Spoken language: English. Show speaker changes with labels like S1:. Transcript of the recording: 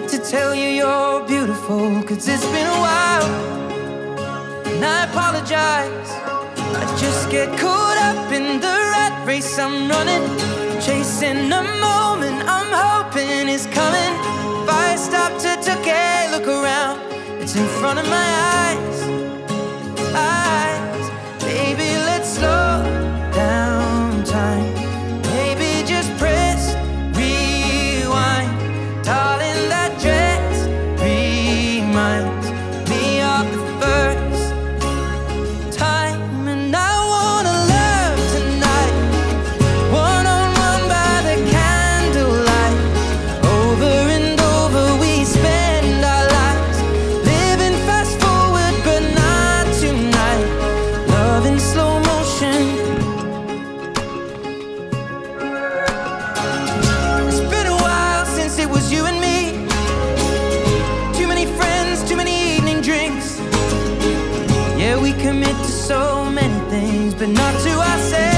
S1: to tell you you're beautiful, 'cause it's been a while, and I apologize. I just get caught up in the rat race I'm running, chasing a moment I'm hoping is coming. If I stop to take a look around, it's in front of my eyes. Baby, let's slow down time. Maybe just press rewind. Darling, that dress reminds me of the first time. And I wanna love tonight, one-on-one by the candlelight. Over and over we spend our lives, living fast forward but not tonight. Love in slow motion. It's been a while since it was you and me. Too many friends, too many evening drinks. Yeah, we commit to so many things, but not to ourselves.